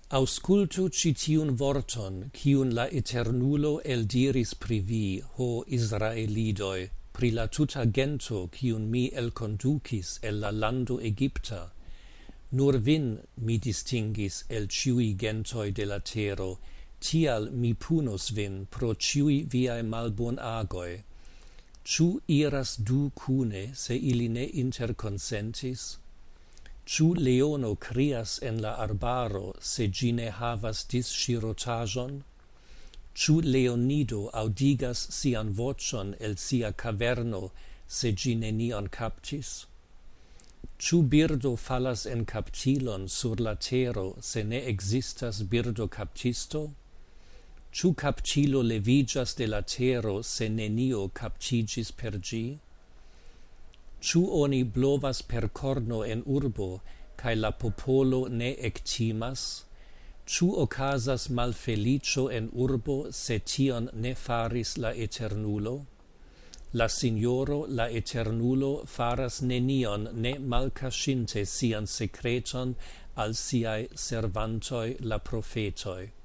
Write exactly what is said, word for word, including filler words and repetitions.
Auscultu citiun vorton, cium la Eternulo eldiris pri vi, ho Israelidoi, pri la tuta gento, cium mi elconducis el la lando Egypta. Nur vin mi distingis el ciui gentoi de la tero, tial mi punus vin pro ciui viae malbon agoi. Ciu iras du cune, se ili ne interconsentis? Ciu leono crias en la arbaro, se gi ne havas disŝirotaĵon? Ciu leonido audigas sian voĉon el sia caverno, se gi nenion captis? Ciu birdo falas en captilon sur la tero, se ne existas birdo captisto? Ciu captilo levigas de la tero, se nenio captigis per gi? Ciu oni blovas per corno en urbo, cae la popolo ne ectimas? Ciu ocasas malfelicio en urbo, se tion ne faris la Eternulo? La Signoro, la Eternulo, faras nenion ne malcascinte sian secreton al siae servantoi la profetoi.